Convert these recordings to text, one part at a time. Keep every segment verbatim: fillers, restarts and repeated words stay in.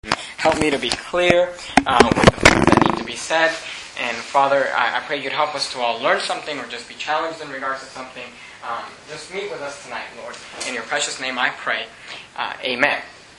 Help me to be clear uh, with the things that need to be said. And Father, I, I pray you'd help us to all learn something or just be challenged in regards to something. Um, just meet with us tonight, Lord. In your precious name I pray. Uh, amen.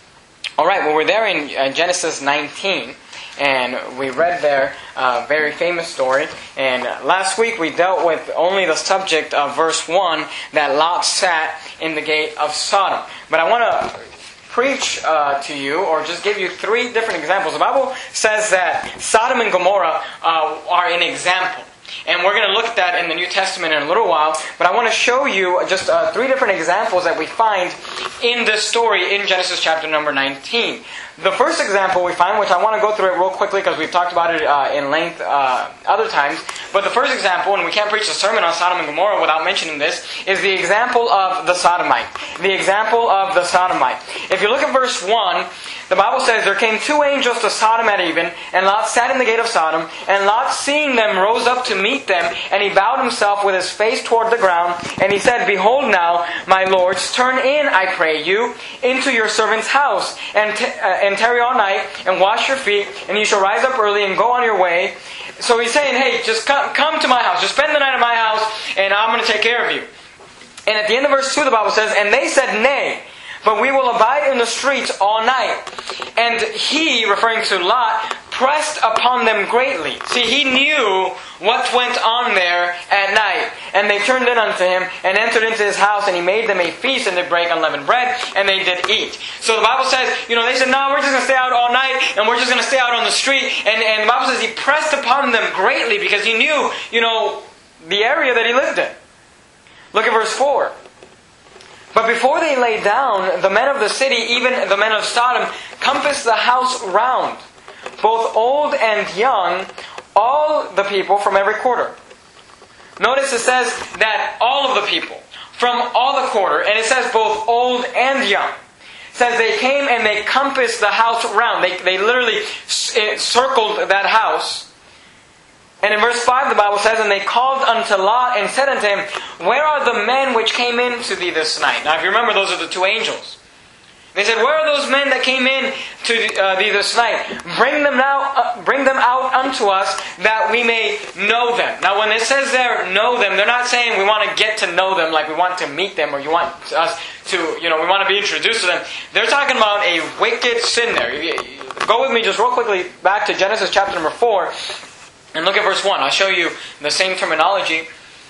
All right, well, we're there in uh, Genesis nineteen. And we read there a very famous story. And last week we dealt with only the subject of verse one, that Lot sat in the gate of Sodom. But I want to preach uh, to you, or just give you three different examples. The Bible says that Sodom and Gomorrah uh, are an example. And we're going to look at that in the New Testament in a little while. But I want to show you just uh, three different examples that we find in this story in Genesis chapter number nineteen. The first example we find, which I want to go through it real quickly because we've talked about it uh, in length uh, other times. But the first example, and we can't preach a sermon on Sodom and Gomorrah without mentioning this, is the example of the Sodomite. The example of the Sodomite. If you look at verse one, the Bible says, "There came two angels to Sodom at even, and Lot sat in the gate of Sodom. And Lot, seeing them, rose up to meet them, and he bowed himself with his face toward the ground. And he said, Behold now, my lords, turn in, I pray you, into your servant's house, and, t- uh, and tarry all night, and wash your feet, and you shall rise up early and go on your way." So he's saying, hey, just come, come to my house, just spend the night at my house, and I'm going to take care of you. And at the end of verse two, the Bible says, "And they said, Nay, but we will abide in the streets all night." And he, referring to Lot, pressed upon them greatly. See, he knew what went on there at night. "And they turned in unto him, and entered into his house, and he made them a feast, and did break unleavened bread, and they did eat." So the Bible says, you know, they said, "No, we're just going to stay out all night, and we're just going to stay out on the street." And, and the Bible says he pressed upon them greatly, because he knew, you know, the area that he lived in. Look at verse four. "But before they lay down, the men of the city, even the men of Sodom, compassed the house round, both old and young, all the people from every quarter." Notice it says that all of the people, from all the quarter, and it says both old and young. It says they came and they compassed the house round. They, they literally circled that house. And in verse five, the Bible says, "And they called unto Lot, and said unto him, Where are the men which came in to thee this night?" Now if you remember, those are the two angels. They said, "Where are those men that came in to uh, thee this night? Bring them now, uh, bring them out unto us, that we may know them." Now when it says there, know them, they're not saying we want to get to know them, like we want to meet them, or you want us to, you know, we want to be introduced to them. They're talking about a wicked sin there. Go with me just real quickly back to Genesis chapter number four, and look at verse one. I'll show you the same terminology.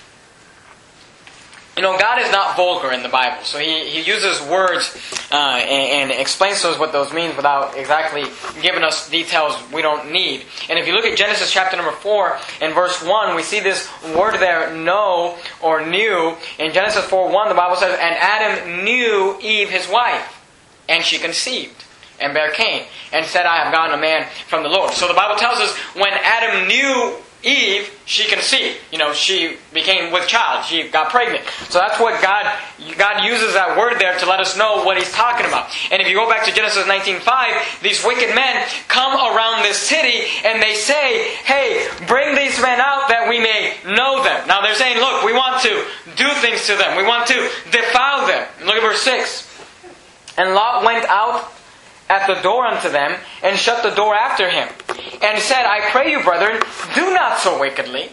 You know, God is not vulgar in the Bible. So He, he uses words uh, and, and explains to us what those mean without exactly giving us details we don't need. And if you look at Genesis chapter number four and verse one, we see this word there, know or knew. In Genesis four one, the Bible says, "And Adam knew Eve his wife, and she conceived, and bare Cain, and said, I have gotten a man from the Lord." So the Bible tells us when Adam knew Eve, she conceived. You know, she became with child. She got pregnant. So that's what God God uses that word there to let us know what He's talking about. And if you go back to Genesis nineteen five, these wicked men come around this city and they say, "Hey, bring these men out that we may know them." Now they're saying, look, we want to do things to them. We want to defile them. Look at verse six. "And Lot went out at the door unto them, and shut the door after him, and said, I pray you, brethren, do not so wickedly.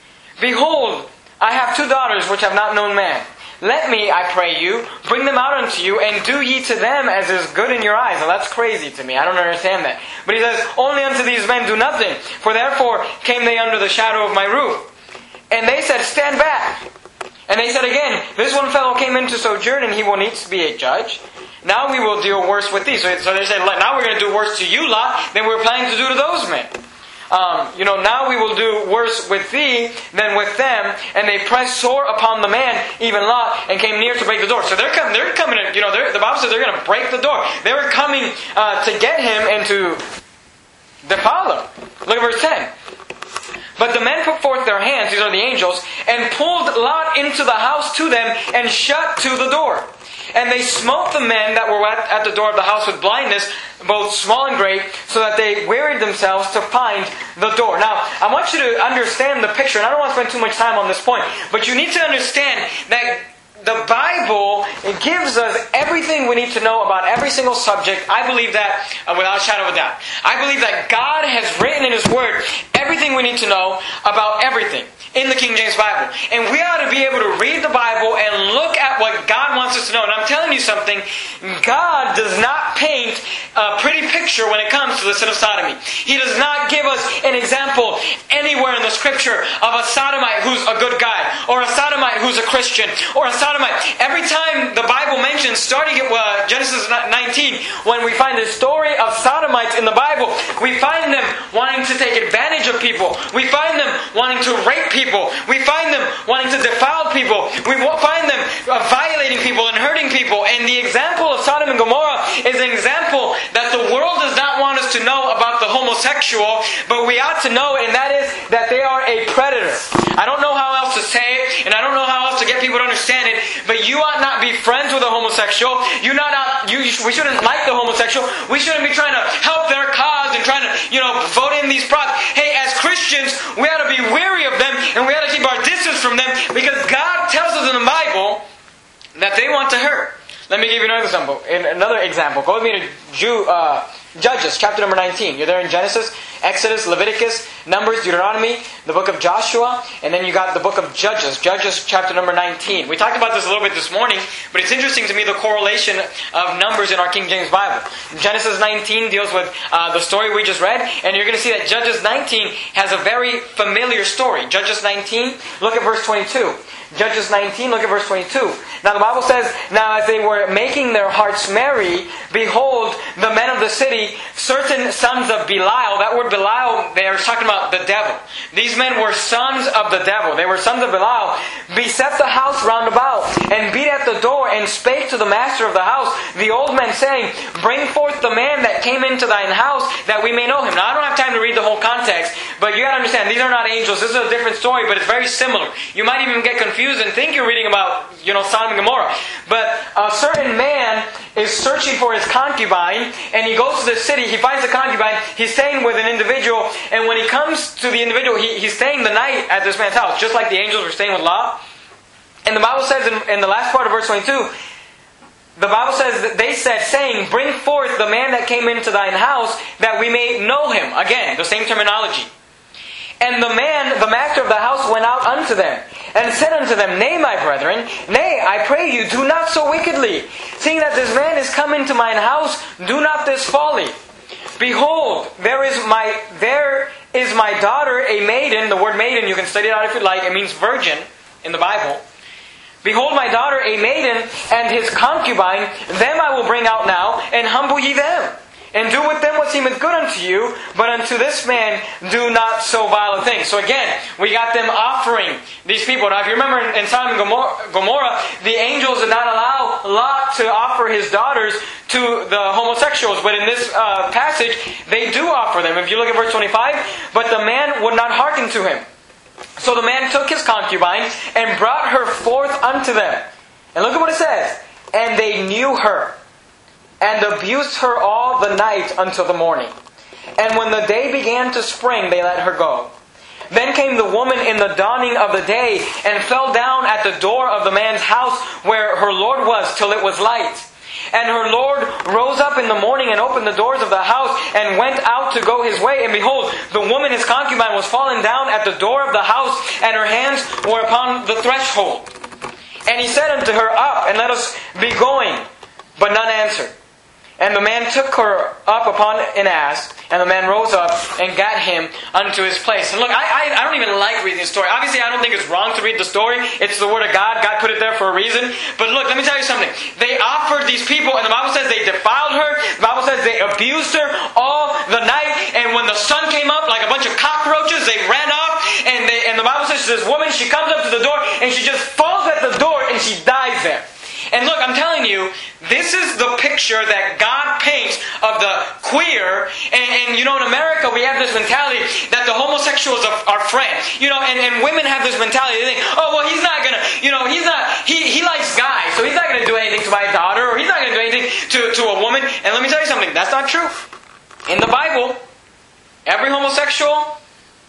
Behold, I have two daughters which have not known man. Let me, I pray you, bring them out unto you, and do ye to them as is good in your eyes." Now that's crazy to me. I don't understand that. But he says, "Only unto these men do nothing, for therefore came they under the shadow of my roof." And they said, "Stand back." And they said again, "This one fellow came in to sojourn, and he will needs to be a judge. Now we will deal worse with thee." So, so they said, "Now we're going to do worse to you, Lot, than we were planning to do to those men. Um, you know, now we will do worse with thee than with them." And they pressed sore upon the man, even Lot, and came near to break the door. So they're coming. They're coming. In, you know, the Bible says they're going to break the door. They were coming uh, to get him and to defile him. Look at verse ten. "But the men put forth their hands," these are the angels, "and pulled Lot into the house to them, and shut to the door. And they smote the men that were at, at the door of the house with blindness, both small and great, so that they wearied themselves to find the door." Now, I want you to understand the picture, and I don't want to spend too much time on this point, but you need to understand that the Bible, it gives us everything we need to know about every single subject. I believe that uh, without a shadow of a doubt. I believe that God has written in His Word everything we need to know about everything in the King James Bible. And we ought to be able to read the Bible and look at what God wants us to know. And I'm telling you something, God does not paint a pretty picture when it comes to the sin of sodomy. He does not give us an example anywhere in the Scripture of a sodomite who's a good guy, or a sodomite who's a Christian, or a sodomite. Every time the Bible mentions, starting at uh, Genesis nineteen, when we find the story of sodomites in the Bible, we find them wanting to take advantage of people. We find them wanting to rape people. People. We find them wanting to defile people. We find them uh, violating people and hurting people. And the example of Sodom and Gomorrah is an example that the world does not want us to know about the homosexual, but we ought to know, and that is that they are a predator. I don't know how else to say it, and I don't know how else to get people to understand it, but you ought not be friends with a homosexual. You not out, you, we shouldn't like the homosexual. We shouldn't be trying to help their cause and trying to, you know, vote in these props. Hey, as Christians, we ought to be weary of them, and we ought to keep our distance from them, because God tells us in the Bible that they want to hurt. Let me give you another example. Another example. Go with me to Jew, uh, Judges, chapter number nineteen. You're there in Genesis, Exodus, Leviticus, Numbers, Deuteronomy, the book of Joshua, and then you got the book of Judges. Judges, chapter number nineteen. We talked about this a little bit this morning, but it's interesting to me the correlation of numbers in our King James Bible. Genesis nineteen deals with uh, the story we just read, and you're going to see that Judges nineteen has a very familiar story. Judges nineteen, look at verse twenty-two. Judges nineteen, look at verse twenty-two. Now the Bible says, now as they were making their hearts merry, behold, the men of the city, certain sons of Belial. That word Belial, they are talking about the devil. These men were sons of the devil. They were sons of Belial. Beset the house round about, and beat at the door, and spake to the master of the house, the old men, saying, bring forth the man that came into thine house, that we may know him. Now I don't have time to read the whole context, but you got to understand, these are not angels. This is a different story, but it's very similar. You might even get confused and think you're reading about, you know, Sodom and Gomorrah. But a certain man is searching for his concubine, and he goes to the city, he finds the concubine, he's staying with an individual, and when he comes to the individual, he, he's staying the night at this man's house, just like the angels were staying with Lot. And the Bible says in, in the last part of verse twenty-two, the Bible says that they said, saying, bring forth the man that came into thine house, that we may know him. Again, the same terminology. And the man, the master of the house, went out unto them, and said unto them, nay, my brethren, nay, I pray you, do not so wickedly. Seeing that this man is come into mine house, do not this folly. Behold, there is my there is my daughter, a maiden. The word maiden, you can study it out if you like. It means virgin in the Bible. Behold, my daughter, a maiden, and his concubine, them I will bring out now, and humble ye them. And do with them what seemeth good unto you, but unto this man do not so vile a thing. So again, we got them offering these people. Now if you remember in, in Sodom and Gomorrah, the angels did not allow Lot to offer his daughters to the homosexuals. But in this uh, passage, they do offer them. If you look at verse twenty-five, but the man would not hearken to him. So the man took his concubine and brought her forth unto them. And look at what it says. And they knew her, and abused her all the night until the morning. And when the day began to spring, they let her go. Then came the woman in the dawning of the day, and fell down at the door of the man's house where her Lord was, till it was light. And her Lord rose up in the morning, and opened the doors of the house, and went out to go his way. And behold, the woman his concubine was fallen down at the door of the house, and her hands were upon the threshold. And he said unto her, up, and let us be going. But none answered. And the man took her up upon an ass, and the man rose up and gat him unto his place. And look, I, I, I don't even like reading this story. Obviously, I don't think it's wrong to read the story. It's the Word of God. God put it there for a reason. But look, let me tell you something. They offered these people, and the Bible says they defiled her. The Bible says they abused her all the night. And when the sun came up, like a bunch of cockroaches, they ran off. And, they, and the Bible says this woman, she comes up to the door, and she just falls at the door, and she dies there. And look, I'm telling you, this is the picture that God paints of the queer. And, and you know, in America, we have this mentality that the homosexuals are our friend. You know, and, and women have this mentality. They think, oh, well, he's not going to, you know, he's not, he, he likes guys, so he's not going to do anything to my daughter, or he's not going to do anything to, to a woman. And let me tell you something, that's not true. In the Bible, every homosexual,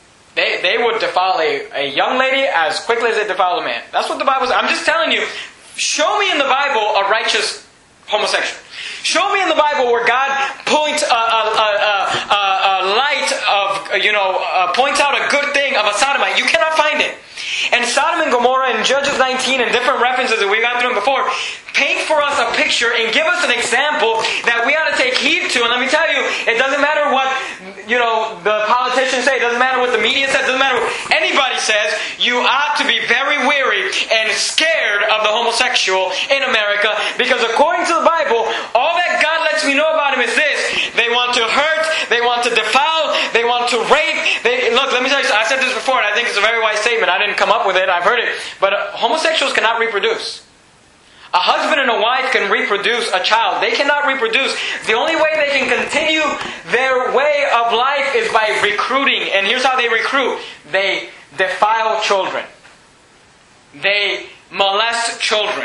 They they would defile a, a young lady as quickly as they defile a man. That's what the Bible says. I'm just telling you, show me in the Bible a righteous homosexual. Show me in the Bible where God points a, a, a, a, a light of, you know, uh, points out a good thing of a sodomite. You cannot find it. And Sodom and Gomorrah in Judges nineteen and different references that we got through before paint for us a picture and give us an example that we ought to take heed to. And let me tell you, it doesn't matter what, you know, the politicians say. It doesn't matter what the media says. It doesn't matter what anybody says. You ought to be very weary and scared of the homosexual in America, because according to the Bible, all that God lets me know about him is this: they want to hurt, they want to defile, they want to rape. They, look, let me tell you, I said this before, and I think it's a very wise statement. I didn't come up with it, I've heard it. But uh, homosexuals cannot reproduce. A husband and a wife can reproduce a child. They cannot reproduce. The only way they can continue their way of life is by recruiting. And here's how they recruit. They defile children. They molest children.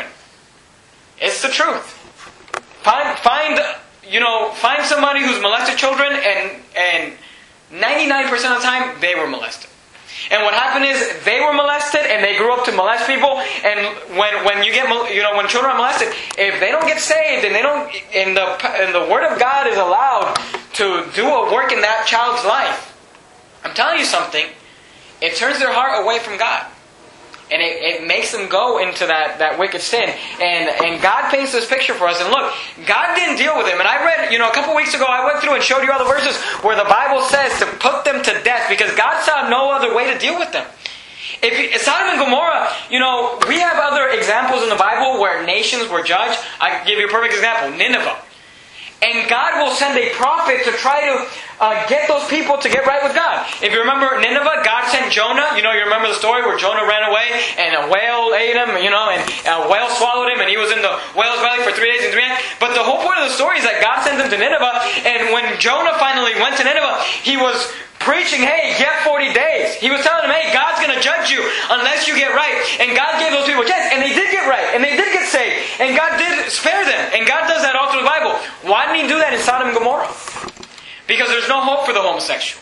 It's the truth. Find, find, you know, find somebody who's molested children, and and ninety-nine percent of the time, they were molested. And what happened is, they were molested, and they grew up to molest people. And when when you get, you know, when children are molested, if they don't get saved, and they don't, and the and the Word of God is allowed to do a work in that child's life, I'm telling you something, it turns their heart away from God. And it, it makes them go into that, that wicked sin. And and God paints this picture for us. And look, God didn't deal with him. And I read, you know, a couple weeks ago, I went through and showed you all the verses where the Bible says to put them to death, because God saw no other way to deal with them. If you, Sodom and Gomorrah, you know, we have other examples in the Bible where nations were judged. I can give you a perfect example, Nineveh. And God will send a prophet to try to uh, get those people to get right with God. If you remember Nineveh, God sent Jonah. You know, you remember the story where Jonah ran away and a whale ate him, you know, and a whale swallowed him, and he was in the whale's belly for three days and three nights. But the whole point of the story is that God sent him to Nineveh, and when Jonah finally went to Nineveh, he was preaching, hey, get forty days. He was telling them, hey, God's going to judge you unless you get right. And God gave those people a chance. And they did get right. And they did get saved. And God did spare them. And God does that all through the Bible. Why didn't He do that in Sodom and Gomorrah? Because there's no hope for the homosexual.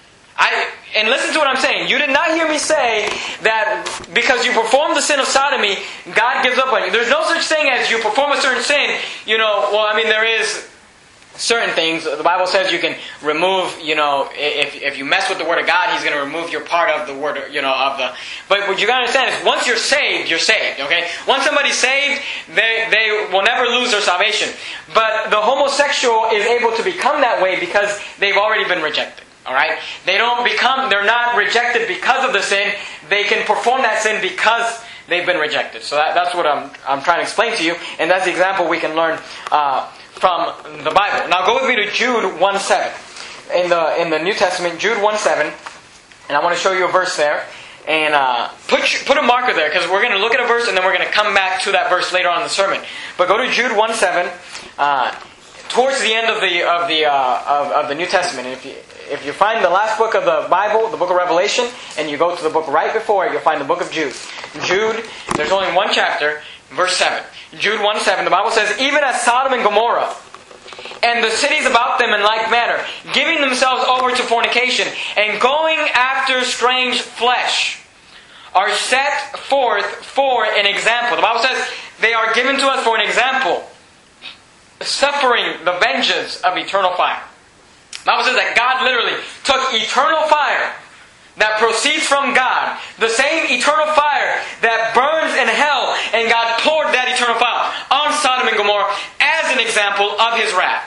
I And listen to what I'm saying. You did not hear me say that because you perform the sin of sodomy, God gives up on you. There's no such thing as you perform a certain sin. You know, well, I mean, there is certain things. The Bible says you can remove, you know, if if you mess with the Word of God, He's going to remove your part of the Word, you know, of the... But what you got to understand is, once you're saved, you're saved, okay? Once somebody's saved, they, they will never lose their salvation. But the homosexual is able to become that way because they've already been rejected, all right? They don't become, they're not rejected because of the sin. They can perform that sin because they've been rejected. So that, that's what I'm I'm trying to explain to you, and that's the example we can learn uh from the Bible. Now go with me to Jude one seven. In the in the New Testament, Jude one seven. And I want to show you a verse there. And uh, put put a marker there, because we're going to look at a verse and then we're going to come back to that verse later on in the sermon. But go to Jude one seven, uh, towards the end of the of the uh, of, of the New Testament. And if you if you find the last book of the Bible, the book of Revelation, and you go to the book right before it, you'll find the book of Jude. Jude, there's only one chapter, verse seven. Jude one seven, the Bible says, even as Sodom and Gomorrah and the cities about them in like manner, giving themselves over to fornication and going after strange flesh, are set forth for an example. The Bible says they are given to us for an example, suffering the vengeance of eternal fire. The Bible says that God literally took eternal fire that proceeds from God, the same eternal fire that burns in hell, and God poured that eternal fire on Sodom and Gomorrah as an example of His wrath.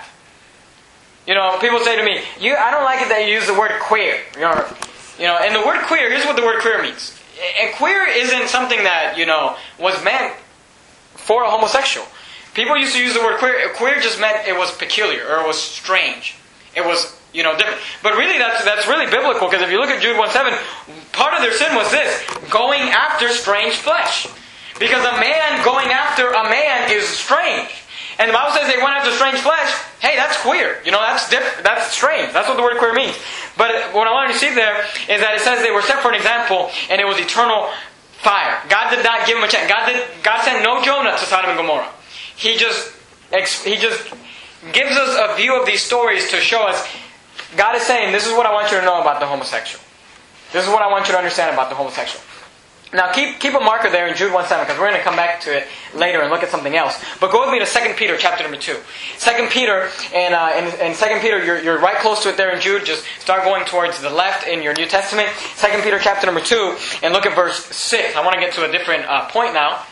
You know, people say to me, "You, I don't like it that you use the word queer." You know, you know, and the word queer, here's what the word queer means. And queer isn't something that, you know, was meant for a homosexual. People used to use the word queer. Queer just meant it was peculiar, or it was strange. It was, you know, different. But really, that's that's really biblical, because if you look at Jude one seven, part of their sin was this: going after strange flesh. Because a man going after a man is strange. And the Bible says they went after strange flesh. Hey, that's queer. You know, that's diff- that's strange. That's what the word queer means. But what I wanted to see there is that it says they were set for an example, and it was eternal fire. God did not give them a chance. God did. God sent no Jonah to Sodom and Gomorrah. He just he just gives us a view of these stories to show us. God is saying, this is what I want you to know about the homosexual. This is what I want you to understand about the homosexual. Now keep keep a marker there in Jude one seven, because we're going to come back to it later and look at something else. But go with me to Second Peter chapter number two. Second Peter, and uh, in, in Second Peter, you're, you're right close to it there in Jude. Just start going towards the left in your New Testament. Second Peter chapter number two, and look at verse six. I want to get to a different uh, point now.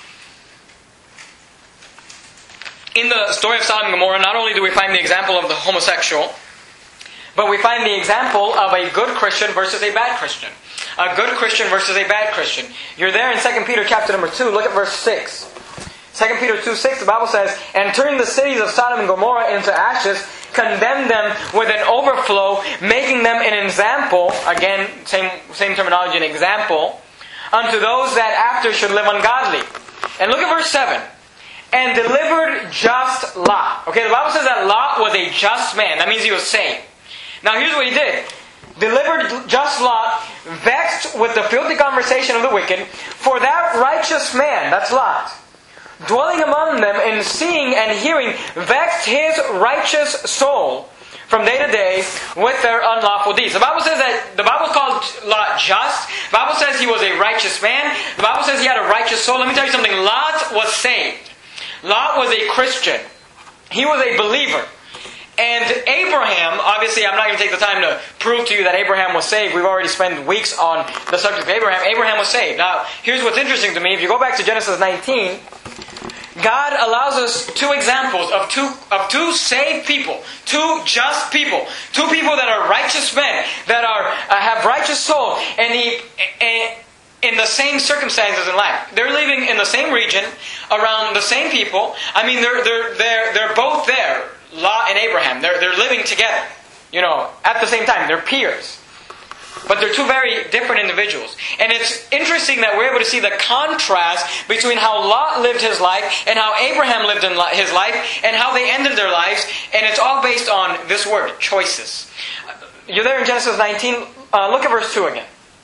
In the story of Sodom and Gomorrah, not only do we find the example of the homosexual, but we find the example of a good Christian versus a bad Christian. A good Christian versus a bad Christian. You're there in Second Peter chapter number two. Look at verse six. Second Peter two six, the Bible says, "And turning the cities of Sodom and Gomorrah into ashes, condemned them with an overflow, making them an example," again, same, same terminology, an example, "unto those that after should live ungodly." And look at verse seven. "And delivered just Lot." Okay, the Bible says that Lot was a just man. That means he was saved. Now here's what he did. Delivered just Lot, vexed with the filthy conversation of the wicked, for that righteous man, that's Lot, dwelling among them and seeing and hearing, vexed his righteous soul from day to day with their unlawful deeds. The Bible says that, the Bible called Lot just. The Bible says he was a righteous man. The Bible says he had a righteous soul. Let me tell you something. Lot was saved. Lot was a Christian. He was a believer. And Abraham, obviously I'm not going to take the time to prove to you that Abraham was saved. We've already spent weeks on the subject of Abraham. Abraham was saved. Now, here's what's interesting to me. If you go back to Genesis nineteen, God allows us two examples of two of two saved people, two just people, two people that are righteous men, that are uh, have righteous soul, and He. And, in the same circumstances in life. They're living in the same region, around the same people. I mean, they're they're they're they're both there. Lot and Abraham. They're they're living together. You know, at the same time. They're peers. But they're two very different individuals. And it's interesting that we're able to see the contrast between how Lot lived his life and how Abraham lived in his life and how they ended their lives. And it's all based on this word, choices. You're there in Genesis nineteen. Uh, look at verse two again.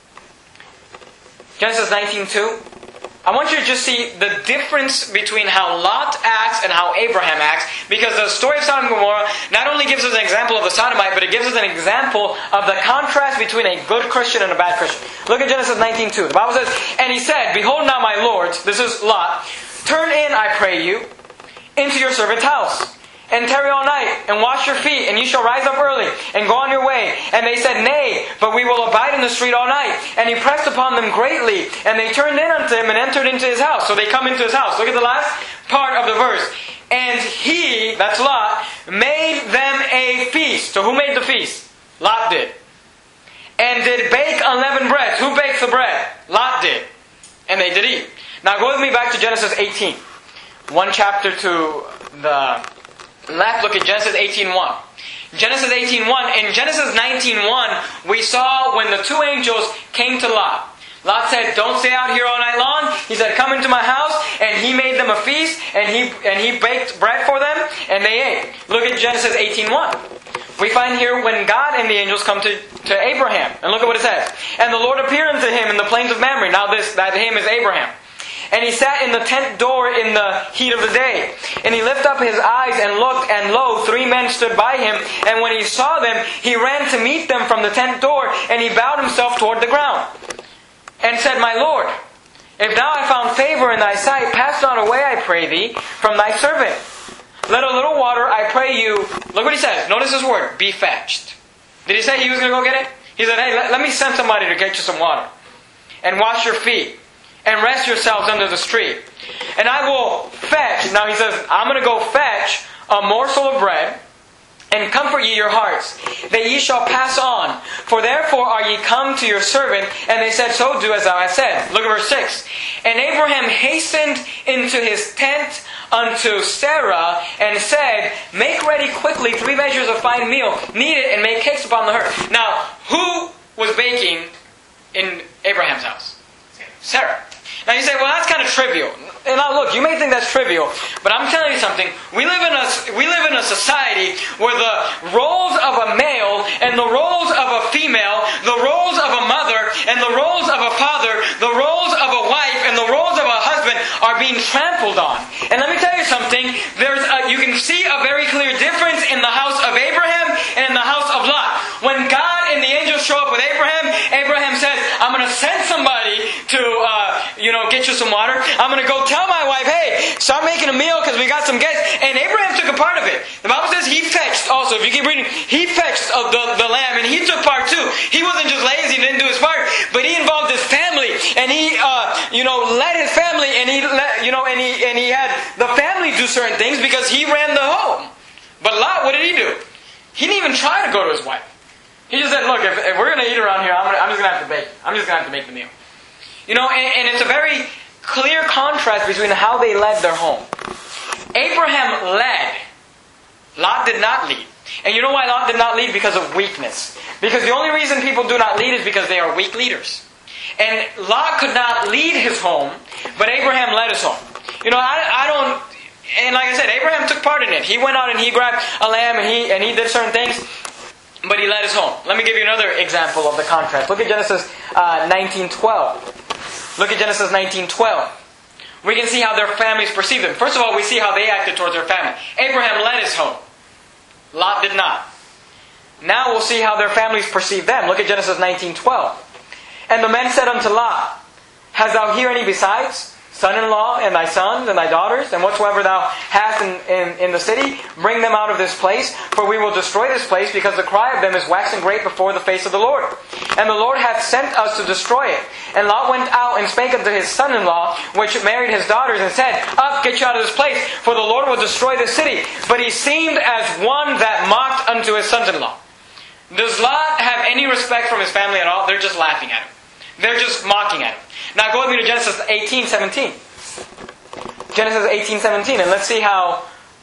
Genesis nineteen two. I want you to just see the difference between how Lot acts and how Abraham acts, because the story of Sodom and Gomorrah not only gives us an example of the sodomite, but it gives us an example of the contrast between a good Christian and a bad Christian. Look at Genesis nineteen two. The Bible says, "And he said, Behold now, my lords," this is Lot, "turn in, I pray you, into your servant's house, and tarry all night, and wash your feet, and you shall rise up early, and go on your way. And they said, Nay, but we will abide in the street all night. And he pressed upon them greatly, and they turned in unto him, and entered into his house." So they come into his house. Look at the last part of the verse. "And he," that's Lot, "made them a feast." So who made the feast? Lot did. "And did bake unleavened bread." Who baked the bread? Lot did. And they did eat. Now go with me back to Genesis eighteen. One chapter to the left, look at Genesis eighteen one. Genesis eighteen one. In Genesis nineteen one, we saw when the two angels came to Lot. Lot said, "Don't stay out here all night long." He said, "Come into my house." And he made them a feast, and he and he baked bread for them, and they ate. Look at Genesis eighteen one. We find here when God and the angels come to, to Abraham. And look at what it says. "And the Lord appeared unto him in the plains of Mamre." Now this, that him is Abraham. "And he sat in the tent door in the heat of the day. And he lifted up his eyes and looked, and lo, three men stood by him. And when he saw them, he ran to meet them from the tent door, and he bowed himself toward the ground, and said, My Lord, if thou have found favor in thy sight, pass not away, I pray thee, from thy servant. Let a little water, I pray you," look what he says, notice his word, "be fetched." Did he say he was going to go get it? He said, "Hey, let, let me send somebody to get you some water. And wash your feet. And rest yourselves under the street. And I will fetch," now he says, "I'm going to go fetch a morsel of bread, and comfort ye your hearts, that ye shall pass on. For therefore are ye come to your servant." And they said, "So do as thou hast said." Look at verse six. "And Abraham hastened into his tent unto Sarah, and said, Make ready quickly three measures of fine meal, knead it, and make cakes upon the hearth." Now, who was baking in Abraham's house? Sarah. Now you say, well, that's kind of trivial. And now look, you may think that's trivial, but I'm telling you something. We live in a we live in a society where the roles of a male and the roles of a female, the roles of a mother and the roles of a father, the roles of a wife and the roles of a husband are being trampled on. And let me tell you something. There's a, you can see a very clear difference in the house of Abraham and in the house of Lot. When God and the angels show up with Abraham, Abraham says, "I'm going to send somebody to." Uh, get you some water. I'm going to go tell my wife, hey, start making a meal because we got some guests. And Abraham took a part of it. The Bible says he fetched also. If you keep reading, he fetched of the, the lamb and he took part too. He wasn't just lazy and didn't do his part, but he involved his family and he, uh, you know, led his family and he, let, you know, and he and he had the family do certain things because he ran the home. But Lot, what did he do? He didn't even try to go to his wife. He just said, look, if, if we're going to eat around here, I'm, gonna, I'm just going to have to bake. I'm just going to have to make the meal. You know, and, and it's a very clear contrast between how they led their home. Abraham led. Lot did not lead. And you know why Lot did not lead? Because of weakness. Because the only reason people do not lead is because they are weak leaders. And Lot could not lead his home, but Abraham led his home. You know, I, I don't... And like I said, Abraham took part in it. He went out and he grabbed a lamb and he and he did certain things. But he led his home. Let me give you another example of the contrast. Look at Genesis uh, nineteen twelve. Look at Genesis nineteen twelve. We can see how their families perceived them. First of all, we see how they acted towards their family. Abraham led his home. Lot did not. Now we'll see how their families perceived them. Look at Genesis nineteen twelve. And the men said unto Lot, Hast thou here any besides? Son-in-law, and thy sons, and thy daughters, and whatsoever thou hast in, in, in the city, bring them out of this place, for we will destroy this place, because the cry of them is waxing great before the face of the Lord. And the Lord hath sent us to destroy it. And Lot went out and spake unto his son-in-law, which married his daughters, and said, Up, get you out of this place, for the Lord will destroy this city. But he seemed as one that mocked unto his sons-in-law. Does Lot have any respect from his family at all? They're just laughing at him. They're just mocking at him. Now go with me to Genesis eighteen seventeen. Genesis eighteen seventeen, and let's see how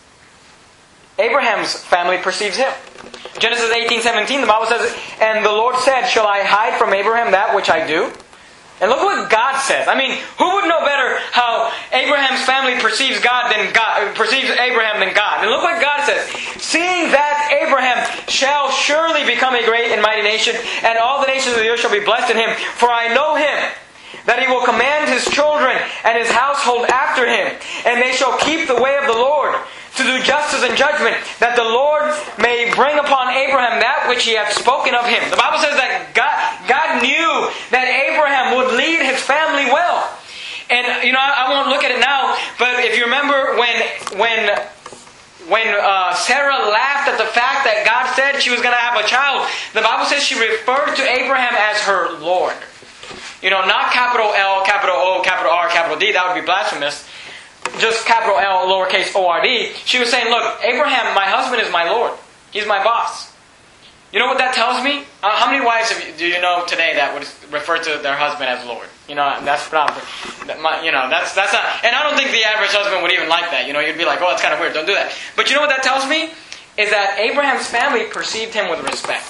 Abraham's family perceives him. Genesis eighteen seventeen, the Bible says, And the Lord said, Shall I hide from Abraham that which I do? And look what God says. I mean, who would know better how Abraham's family perceives God than God perceives Abraham than God? And look what God says. Seeing that Abraham shall surely become a great and mighty nation, and all the nations of the earth shall be blessed in him. For I know him, that he will command his children and his household after him, and they shall keep the way of the Lord, to do justice and judgment, that the Lord may bring upon Abraham that which he hath spoken of him. The Bible says that God, God knew that Abraham would lead his family well. And, you know, I, I won't look at it now, but if you remember when when when uh, Sarah laughed at the fact that God said she was going to have a child, the Bible says she referred to Abraham as her Lord. You know, not capital L, capital O, capital R, capital D. That would be blasphemous. Just capital L, lowercase O R D. She was saying, look, Abraham, my husband is my Lord. He's my boss. You know what that tells me? Uh, how many wives have you, do you know today that would refer to their husband as Lord? You know, that's probably, you know, that's that's not, and I don't think the average husband would even like that. You know, you'd be like, oh, that's kind of weird. Don't do that. But you know what that tells me? Is that Abraham's family perceived him with respect.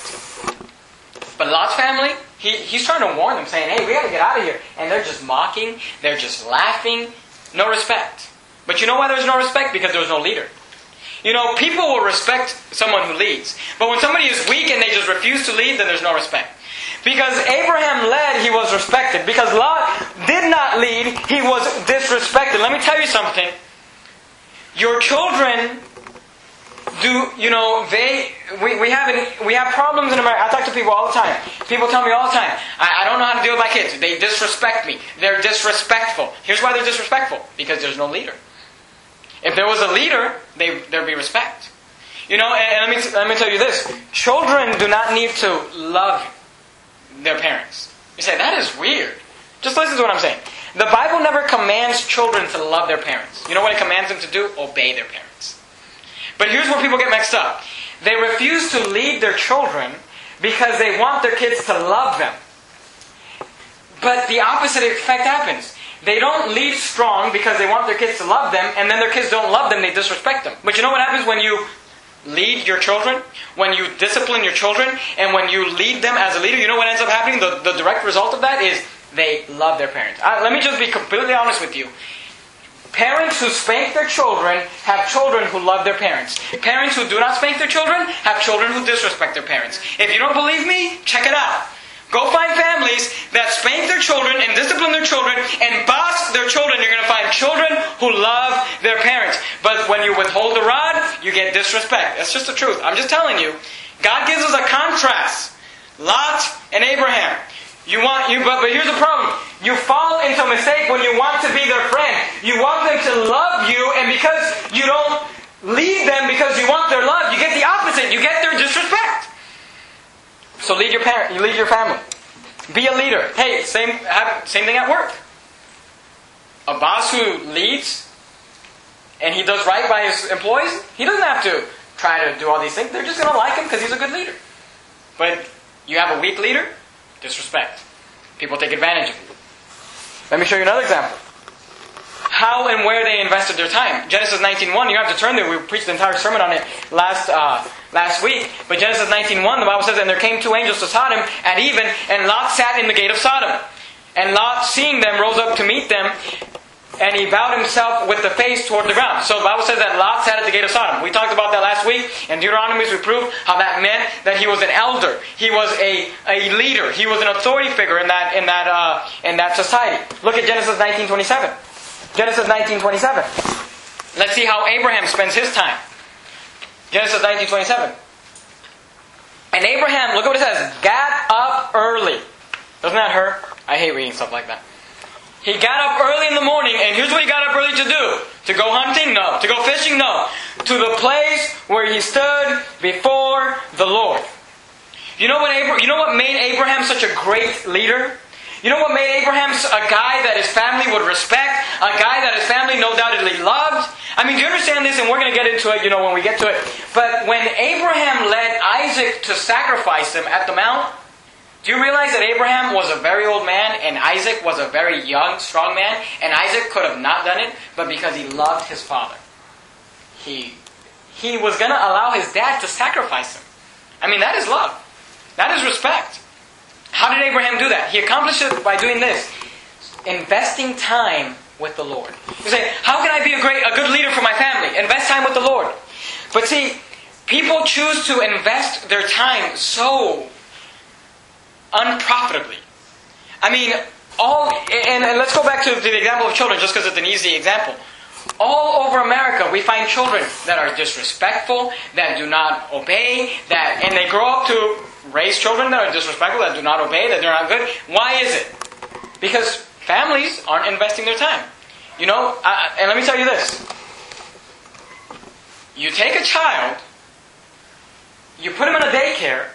But Lot's family, he, he's trying to warn them, saying, hey, we got to get out of here. And they're just mocking. They're just laughing. No respect. But you know why there's no respect? Because there's no leader. You know, people will respect someone who leads. But when somebody is weak and they just refuse to lead, then there's no respect. Because Abraham led, he was respected. Because Lot did not lead, he was disrespected. Let me tell you something. Your children do, you know, they, we, we have an, we have problems in America. I talk to people all the time. People tell me all the time, I, I don't know how to deal with my kids. They disrespect me. They're disrespectful. Here's why they're disrespectful. Because there's no leader. If there was a leader, they, there'd be respect. You know, and, and let me let me tell you this. Children do not need to love their parents. You say, that is weird. Just listen to what I'm saying. The Bible never commands children to love their parents. You know what it commands them to do? Obey their parents. But here's where people get mixed up. They refuse to lead their children because they want their kids to love them. But the opposite effect happens. They don't lead strong because they want their kids to love them, and then their kids don't love them, they disrespect them. But you know what happens when you lead your children? When you discipline your children, and when you lead them as a leader, you know what ends up happening? The, the direct result of that is they love their parents. Uh, let me just be completely honest with you. Parents who spank their children have children who love their parents. Parents who do not spank their children have children who disrespect their parents. If you don't believe me, check it out. Go find families that spank their children and discipline their children and boss their children. You're going to find children who love their parents. But when you withhold the rod, you get disrespect. That's just the truth. I'm just telling you. God gives us a contrast. Lot and Abraham. You want you, but, but here's the problem. You fall into a mistake when you want to be their friend. You want them to love you, and because you don't lead them because you want their love, you get the opposite. You get their disrespect. So lead your parent, you lead your family. Be a leader. Hey, same have, same thing at work. A boss who leads and he does right by his employees, he doesn't have to try to do all these things. They're just going to like him because he's a good leader. But you have a weak leader, disrespect. People take advantage of you. Let me show you another example. How and where they invested their time. Genesis nineteen one, you have to turn there. We preached the entire sermon on it last uh, last week. But Genesis nineteen one, the Bible says, and there came two angels to Sodom at even, and Lot sat in the gate of Sodom. And Lot, seeing them, rose up to meet them, and he bowed himself with the face toward the ground. So the Bible says that Lot sat at the gate of Sodom. We talked about that last week. In Deuteronomy, we proved how that meant that he was an elder. He was a, a leader. He was an authority figure in that in that uh, in that society. Look at Genesis nineteen twenty-seven. Genesis nineteen twenty-seven. Let's see how Abraham spends his time. Genesis nineteen twenty-seven. And Abraham, look at what it says, got up early. Doesn't that hurt? I hate reading stuff like that. He got up early in the morning, and here's what he got up early to do. To go hunting? No. To go fishing? No. To the place where he stood before the Lord. You know what, Abra- you know what made Abraham such a great leader? You know what made Abraham a guy that his family would respect? A guy that his family no doubtedly loved? I mean, do you understand this? And we're going to get into it, you know, when we get to it. But when Abraham led Isaac to sacrifice him at the mount, do you realize that Abraham was a very old man and Isaac was a very young, strong man? And Isaac could have not done it, but because he loved his father, he he was going to allow his dad to sacrifice him. I mean, that is love. That is respect. How did Abraham do that? He accomplished it by doing this. Investing time with the Lord. You say, how can I be a great, a good leader for my family? Invest time with the Lord. But see, people choose to invest their time so unprofitably. I mean, all, and, and let's go back to the example of children, just because it's an easy example. All over America, we find children that are disrespectful, that do not obey, that, and they grow up to raise children that are disrespectful, that do not obey, that they're not good. Why is it? Because families aren't investing their time. You know, uh, and let me tell you this. You take a child, you put him in a daycare,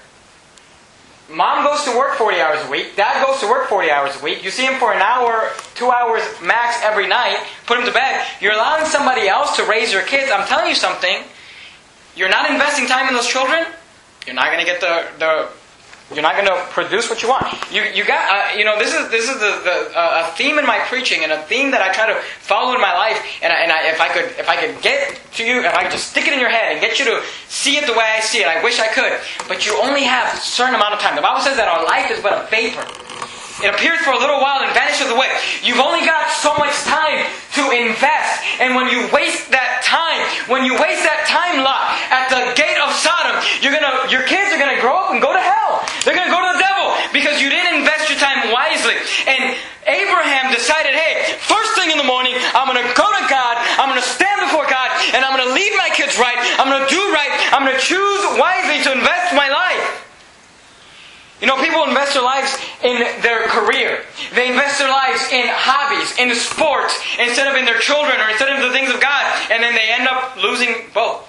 mom goes to work forty hours a week, dad goes to work forty hours a week, you see him for an hour, two hours max every night, put him to bed, you're allowing somebody else to raise your kids. I'm telling you something, you're not investing time in those children, you're not going to get the, the you're not going to produce what you want. You you got uh, you know this is this is the, the uh, a theme in my preaching and a theme that I try to follow in my life. And I, and I, if I could if I could get to you, if I could just stick it in your head and get you to see it the way I see it, I wish I could. But you only have a certain amount of time. The Bible says that our life is but a vapor. It appears for a little while and vanishes away. You've only got so much time to invest. And when you waste that time, when you waste that time lot at the gate of Sodom, you're gonna, your kids are going to grow up and go to hell. They're going to go to the devil because you didn't invest your time wisely. And Abraham decided, hey, first thing in the morning, I'm going to go to God, I'm going to stand before God, and I'm going to lead my kids right, I'm going to do right, I'm going to choose wisely to invest my life. You know, people invest their lives in their career. They invest their lives in hobbies, in sports, instead of in their children or instead of the things of God. And then they end up losing both.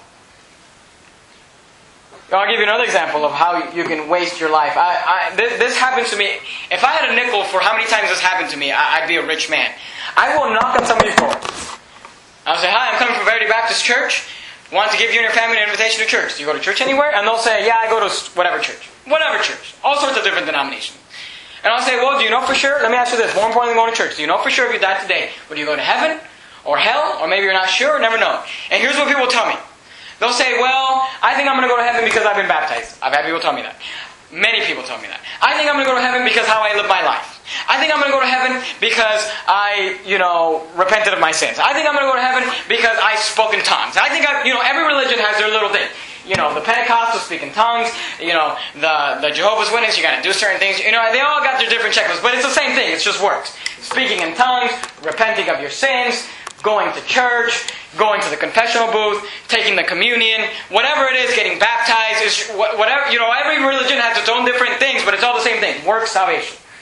I'll give you another example of how you can waste your life. I, I, this, this happens to me. If I had a nickel for how many times this happened to me, I, I'd be a rich man. I will knock on somebody's door. I'll say, hi, I'm coming from Verity Baptist Church. Want to give you and your family an invitation to church. Do you go to church anywhere? And they'll say, yeah, I go to whatever church. Whatever church. All sorts of different denominations. And I'll say, well, do you know for sure? Let me ask you this. More importantly than going to church. Do you know for sure if you died today, would you go to heaven? Or hell? Or maybe you're not sure or never know. And here's what people tell me. They'll say, well, I think I'm going to go to heaven because I've been baptized. I've had people tell me that. Many people tell me that. I think I'm going to go to heaven because how I live my life. I think I'm going to go to heaven because I, you know, repented of my sins. I think I'm going to go to heaven because I spoke in tongues. I think, I, you know, every religion has their little thing. You know, the Pentecostals speak in tongues. You know, the, the Jehovah's Witness, you got to do certain things. You know, they all got their different checklists, but it's the same thing. It's just works. Speaking in tongues, repenting of your sins, going to church, going to the confessional booth, taking the communion, whatever it is, getting baptized, is whatever. You know, every religion has its own different things, but it's all the same thing: work, salvation.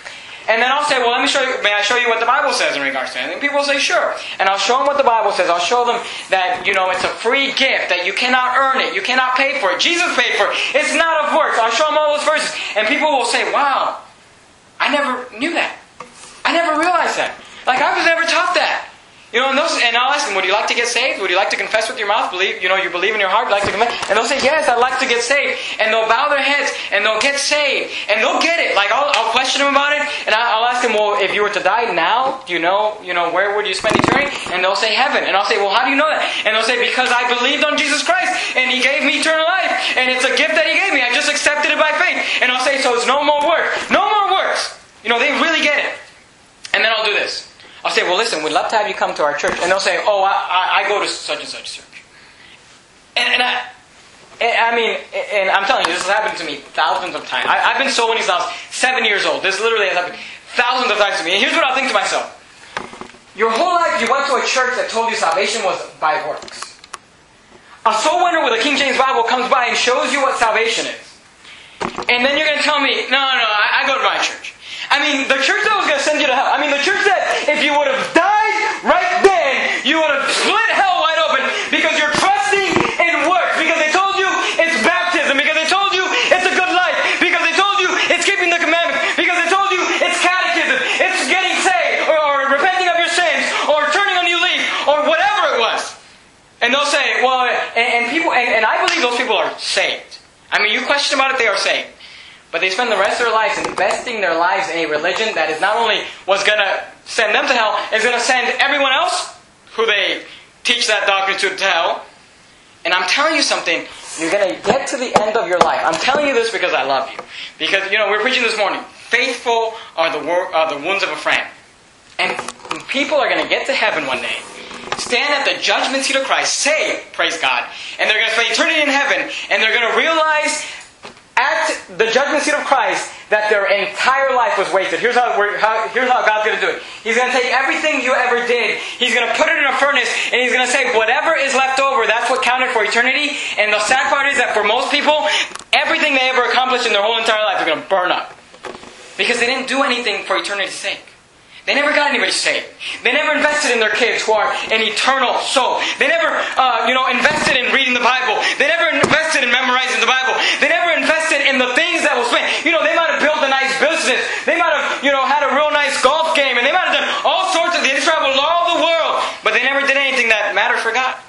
And then I'll say, well, let me show you, may I show you what the Bible says in regards to it? And people will say, sure. And I'll show them what the Bible says. I'll show them that, you know, it's a free gift, that you cannot earn it. You cannot pay for it. Jesus paid for it. It's not of works. I'll show them all those verses. And people will say, wow, I never knew that. I never realized that. Like, I was never taught that. You know, and, those, and I'll ask them, would you like to get saved? Would you like to confess with your mouth? Believe, you know, you believe in your heart, you like to confess? And they'll say, yes, I'd like to get saved. And they'll bow their heads, and they'll get saved. And they'll get it. Like, I'll, I'll question them about it, and I'll ask them, well, if you were to die now, do you know, you know, where would you spend eternity? And they'll say, heaven. And I'll say, well, how do you know that? And they'll say, because I believed on Jesus Christ, and He gave me eternal life. And it's a gift that He gave me. I just accepted it by faith. And I'll say, so it's no more works. No more works. You know, they really get it. And then I'll do this. I'll say, well, listen, we'd love to have you come to our church. And they'll say, oh, I, I, I go to such and such church. And, and I, and, I mean, and I'm telling you, this has happened to me thousands of times. I, I've been sold in these houses, seven years old. This literally has happened thousands of times to me. And here's what I'll think to myself. Your whole life you went to a church that told you salvation was by works. A soul winner with a King James Bible comes by and shows you what salvation is. And then you're going to tell me, no, no, no, I, I go to my church. I mean, the church that was going to send you to hell. I mean, the church that if you would have died right then, you would have split hell wide open because you're trusting in works. Because they told you it's baptism. Because they told you it's a good life. Because they told you it's keeping the commandments. Because they told you it's catechism. It's getting saved. Or, or repenting of your sins. Or turning a new leaf. Or whatever it was. And they'll say, well, and, and people, and, and I believe those people are saved. I mean, you question about it, they are saved. But they spend the rest of their lives investing their lives in a religion that is not only was going to send them to hell, is going to send everyone else who they teach that doctrine to, to hell. And I'm telling you something, you're going to get to the end of your life. I'm telling you this because I love you. Because, you know, we were preaching this morning, faithful are the, wor- are the wounds of a friend. And people are going to get to heaven one day, stand at the judgment seat of Christ, say, praise God, and they're going to spend eternity in heaven, and they're going to realize at the judgment seat of Christ that their entire life was wasted. Here's how, we're, how, here's how God's going to do it. He's going to take everything you ever did, He's going to put it in a furnace, and He's going to say, whatever is left over, that's what counted for eternity. And the sad part is that for most people, everything they ever accomplished in their whole entire life is going to burn up. Because they didn't do anything for eternity's sake. They never got anybody saved. They never invested in their kids who are an eternal soul. They never, uh, you know, invested in reading the Bible. They never invested in memorizing the Bible. They never invested in the things that will spend. You know, they might have built a nice business. They might have, you know, had a real nice golf game, and they might have done all sorts of. They traveled all the world, but they never did anything that mattered for God.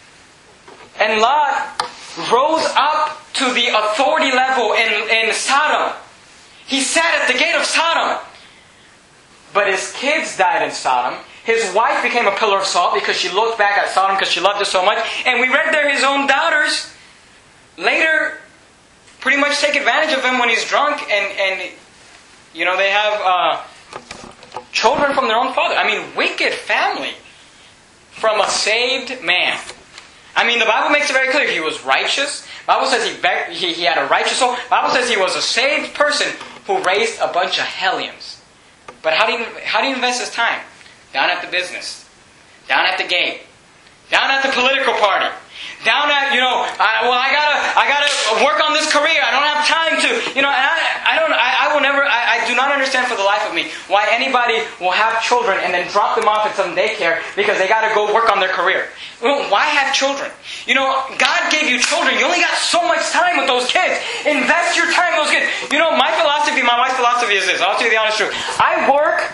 And Lot rose up to the authority level in in Sodom. He sat at the gate of Sodom. But his kids died in Sodom. His wife became a pillar of salt because she looked back at Sodom because she loved it so much. And we read there his own daughters later pretty much take advantage of him when he's drunk. And, and you know, they have uh, children from their own father. I mean, wicked family from a saved man. I mean, the Bible makes it very clear. He was righteous. The Bible says he, begged, he, he had a righteous soul. The Bible says he was a saved person who raised a bunch of hellions. But how do you how do you invest his time? Down at the business, down at the game, down at the political party, down at you know. I, well, I gotta I gotta work on this career. I don't have time to you know. And I I don't I, I will never I, I do not understand for the life of me why anybody will have children and then drop them off at some daycare because they gotta go work on their career. Well, why have children? You know, God gave you children. You only got so much time with those kids. Invest your time with those kids. You know, my philosophy, my wife's philosophy is this. I'll tell you the honest truth. I work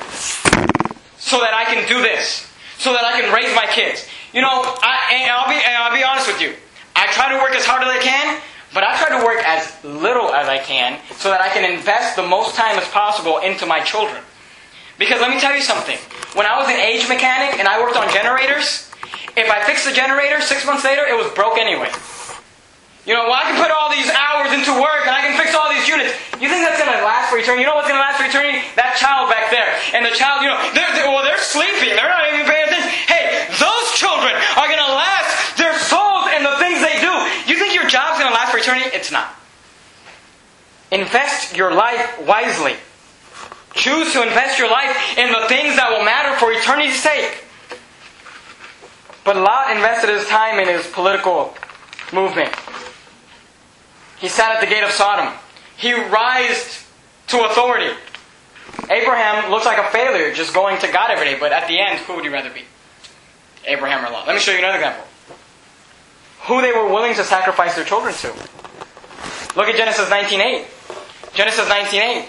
so that I can do this. So that I can raise my kids. You know, I, and I'll be, and I'll be honest with you. I try to work as hard as I can, but I try to work as little as I can so that I can invest the most time as possible into my children. Because let me tell you something. When I was an age mechanic and I worked on generators, if I fixed the generator, six months later, it was broke anyway. You know, well, I can put all these hours into work and I can fix all these units. You think that's going to last for eternity? You know what's going to last for eternity? That child back there. And the child, you know, they're, they're, well, they're sleeping. They're not even paying attention. Hey, those children are going to last their souls and the things they do. You think your job's going to last for eternity? It's not. Invest your life wisely. Choose to invest your life in the things that will matter for eternity's sake. But Lot invested his time in his political movement. He sat at the gate of Sodom. He rised to authority. Abraham looks like a failure just going to God every day, but at the end, who would you rather be? Abraham or Lot? Let me show you another example. Who they were willing to sacrifice their children to. Look at Genesis nineteen eight. Genesis nineteen eight.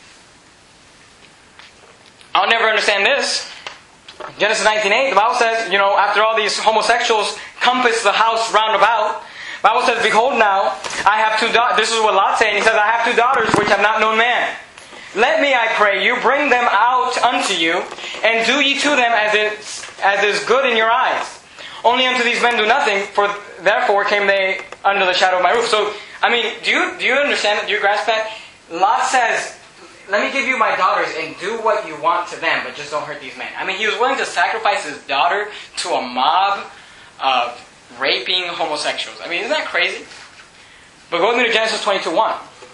I'll never understand this. Genesis nineteen eight, the Bible says, you know, after all these homosexuals compass the house round about, the Bible says, behold now, I have two daughters. This is what Lot's saying. He says, I have two daughters which have not known man. Let me, I pray you, bring them out unto you, and do ye to them as is, as is good in your eyes. Only unto these men do nothing, for therefore came they under the shadow of my roof. So, I mean, do you do you understand that? Do you grasp that? Lot says, let me give you my daughters and do what you want to them, but just don't hurt these men. I mean, he was willing to sacrifice his daughter to a mob of raping homosexuals. I mean, isn't that crazy? But go with me to Genesis twenty-two one.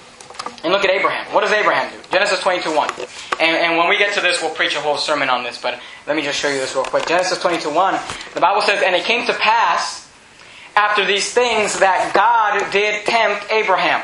And look at Abraham. What does Abraham do? Genesis twenty-two one. And, and when we get to this, we'll preach a whole sermon on this, but let me just show you this real quick. Genesis twenty-two one, the Bible says, and it came to pass after these things that God did tempt Abraham,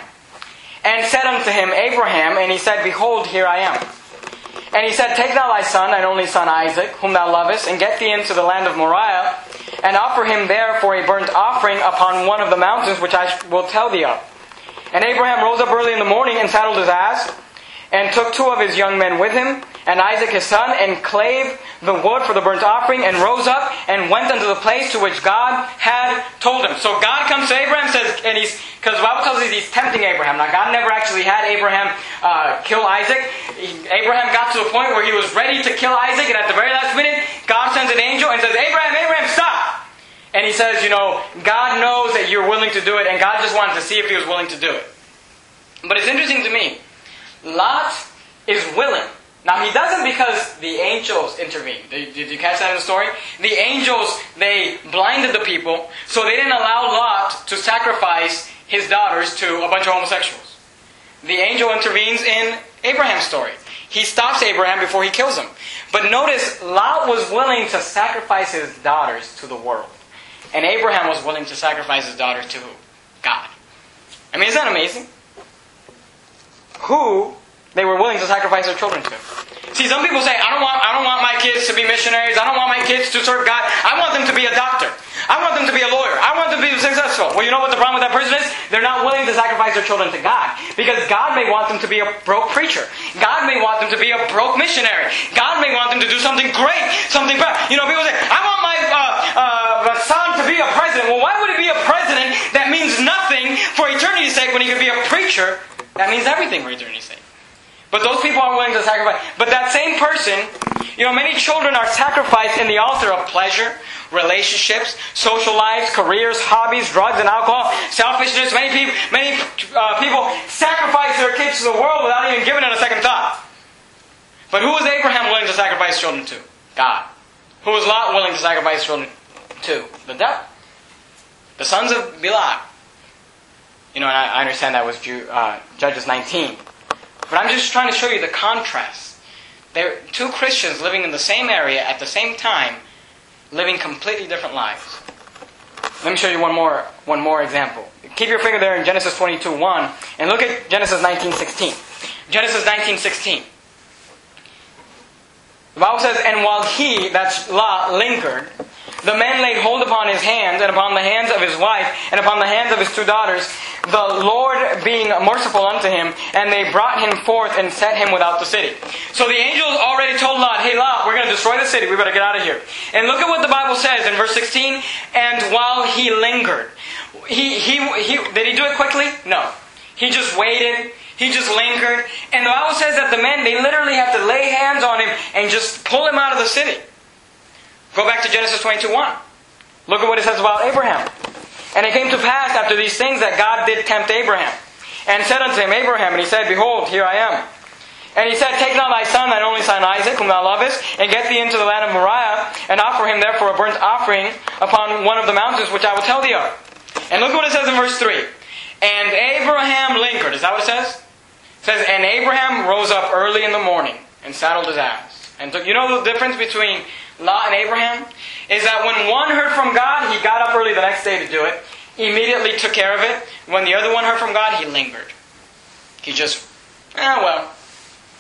and said unto him, Abraham, and he said, behold, here I am. And he said, take thou thy son, thine only son Isaac, whom thou lovest, and get thee into the land of Moriah, and offer him there for a burnt offering upon one of the mountains which I will tell thee of. And Abraham rose up early in the morning and saddled his ass, and took two of his young men with him, and Isaac his son, and clave the wood for the burnt offering, and rose up and went unto the place to which God had told him. So God comes to Abraham, says, and he's, because the Bible tells us he's tempting Abraham. Now God never actually had Abraham uh, kill Isaac. He, Abraham got to the point where he was ready to kill Isaac, and at the very last minute, God sends an angel and says, Abraham, Abraham, stop! And he says, you know, God knows that you're willing to do it, and God just wanted to see if he was willing to do it. But it's interesting to me. Lot is willing. Now, he doesn't because the angels intervened. Did you catch that in the story? The angels, they blinded the people, so they didn't allow Lot to sacrifice his daughters to a bunch of homosexuals. The angel intervenes in Abraham's story. He stops Abraham before he kills him. But notice, Lot was willing to sacrifice his daughters to the world. And Abraham was willing to sacrifice his daughters to who? God. I mean, isn't that amazing? Who they were willing to sacrifice their children to. See, some people say, I don't want I don't want my kids to be missionaries. I don't want my kids to serve God. I want them to be a doctor. I want them to be a lawyer. I want them to be successful. Well, you know what the problem with that person is? They're not willing to sacrifice their children to God. Because God may want them to be a broke preacher. God may want them to be a broke missionary. God may want them to do something great. Something bad. You know, people say, I want my uh, uh, son to be a president. Well, why would he be a president that means nothing for eternity's sake when he could be a preacher that means everything for eternity's sake? But those people aren't willing to sacrifice. But that same person, you know, many children are sacrificed in the altar of pleasure, relationships, social lives, careers, hobbies, drugs and alcohol, selfishness. Many people, many uh, people sacrifice their kids to the world without even giving it a second thought. But who was Abraham willing to sacrifice children to? God. Who was Lot willing to sacrifice children to? The devil. The sons of Belial. You know, and I, I understand that was Jew, uh, Judges nineteen. But I'm just trying to show you the contrast. There are two Christians living in the same area at the same time, living completely different lives. Let me show you one more one more example. Keep your finger there in Genesis twenty-two one, and look at Genesis nineteen sixteen. Genesis nineteen sixteen. The Bible says, and while he, that's Lot, lingered, the men laid hold upon his hands, and upon the hands of his wife, and upon the hands of his two daughters, the Lord being merciful unto him, and they brought him forth and set him without the city. So the angels already told Lot, hey Lot, we're going to destroy the city, we better get out of here. And look at what the Bible says in verse sixteen, and while he lingered. He, he, he, did he do it quickly? No. He just waited. He just lingered. And the Bible says that the men, they literally have to lay hands on him and just pull him out of the city. Go back to Genesis twenty-two one. Look at what it says about Abraham. And it came to pass after these things that God did tempt Abraham, and said unto him, Abraham, and he said, behold, here I am. And he said, take now thy son, thine only son Isaac, whom thou lovest, and get thee into the land of Moriah, and offer him therefore a burnt offering upon one of the mountains which I will tell thee of. And look what it says in verse three. And Abraham lingered. Is that what it says? It says, and Abraham rose up early in the morning and saddled his ass. And took, you know the difference between Lot and Abraham? Is that when one heard from God, he got up early the next day to do it. Immediately took care of it. When the other one heard from God, he lingered. He just, ah, well.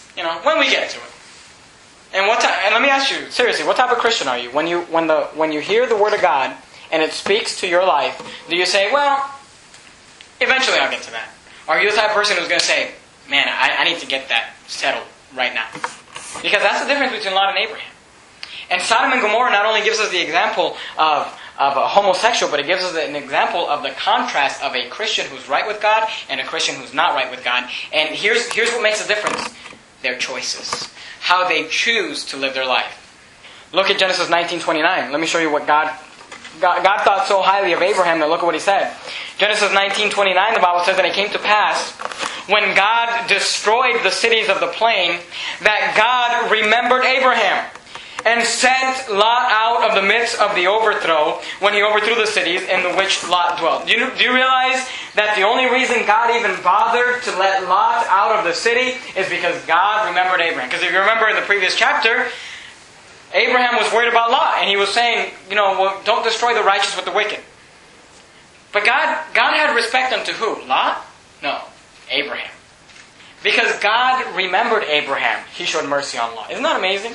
You know, when we get to it. And what? Ty- and let me ask you seriously: what type of Christian are you? When you when the when you hear the Word of God and it speaks to your life, do you say, "Well, eventually I'll get to that"? Or are you the type of person who's going to say, "Man, I, I need to get that settled right now"? Because that's the difference between Lot and Abraham. And Sodom and Gomorrah not only gives us the example of, of a homosexual, but it gives us an example of the contrast of a Christian who's right with God and a Christian who's not right with God. And here's, here's what makes the difference. Their choices. How they choose to live their life. Look at Genesis nineteen twenty-nine. Let me show you what God, God... God thought so highly of Abraham that look at what He said. Genesis nineteen twenty-nine, the Bible says, "And it came to pass, when God destroyed the cities of the plain, that God remembered Abraham, and sent Lot out of the midst of the overthrow, when He overthrew the cities in the which Lot dwelt." Do you, do you realize that the only reason God even bothered to let Lot out of the city is because God remembered Abraham? Because if you remember in the previous chapter, Abraham was worried about Lot, and he was saying, you know, well, don't destroy the righteous with the wicked. But God, God had respect unto who? Lot? No, Abraham. Because God remembered Abraham, He showed mercy on Lot. Isn't that amazing?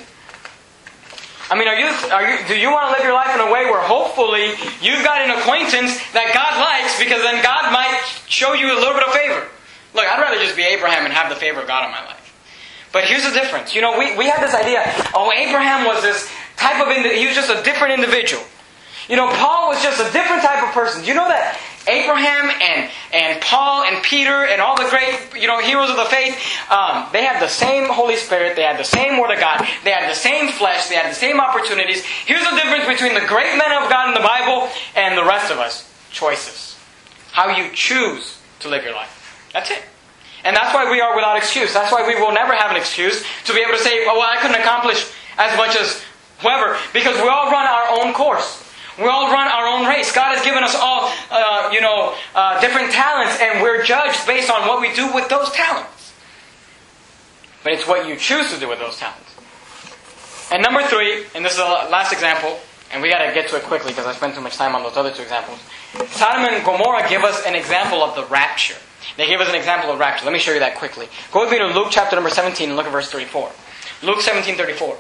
I mean, are you, are you, do you want to live your life in a way where hopefully you've got an acquaintance that God likes, because then God might show you a little bit of favor? Look, I'd rather just be Abraham and have the favor of God in my life. But here's the difference. You know, we, we have this idea, oh, Abraham was this type of, indi- he was just a different individual. You know, Paul was just a different type of person. Do you know that Abraham and, and Paul and Peter and all the great, you know, heroes of the faith, um, they had the same Holy Spirit, they had the same Word of God, they had the same flesh, they had the same opportunities. Here's the difference between the great men of God in the Bible and the rest of us. Choices. How you choose to live your life. That's it. And that's why we are without excuse. That's why we will never have an excuse to be able to say, oh, well, I couldn't accomplish as much as whoever. Because we all run our own course. We all run our own race. God has given us all, uh, you know, uh, different talents, and we're judged based on what we do with those talents. But it's what you choose to do with those talents. And number three, and this is the last example, and we got to get to it quickly because I spent too much time on those other two examples. Sodom and Gomorrah give us an example of the rapture. They give us an example of rapture. Let me show you that quickly. Go with me to Luke chapter number seventeen and look at verse thirty-four. Luke seventeen thirty-four.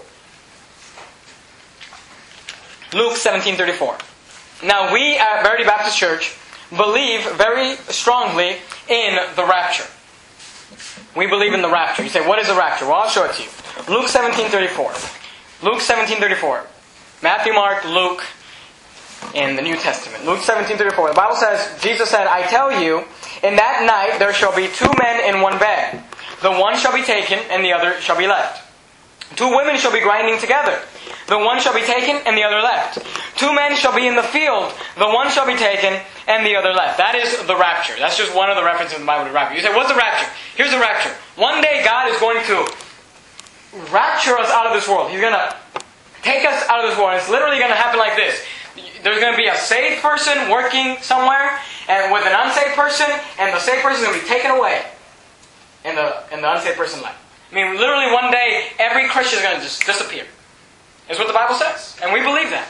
Luke seventeen thirty-four. Now we at Verity Baptist Church believe very strongly in the rapture. We believe in the rapture. You say, what is the rapture? Well, I'll show it to you. Luke seventeen thirty-four. Luke seventeen thirty-four. Matthew, Mark, Luke in the New Testament. Luke seventeen thirty-four. The Bible says, Jesus said, I tell you, in that night there shall be two men in one bed. The one shall be taken and the other shall be left. Two women shall be grinding together. The one shall be taken and the other left. Two men shall be in the field. The one shall be taken and the other left. That is the rapture. That's just one of the references in the Bible to rapture. You say, what's the rapture? Here's the rapture. One day God is going to rapture us out of this world. He's going to take us out of this world. It's literally going to happen like this. There's going to be a saved person working somewhere and with an unsaved person, and the saved person is going to be taken away. And the, and the unsaved person left. I mean, literally one day, every Christian is going to just disappear. Is what the Bible says. And we believe that.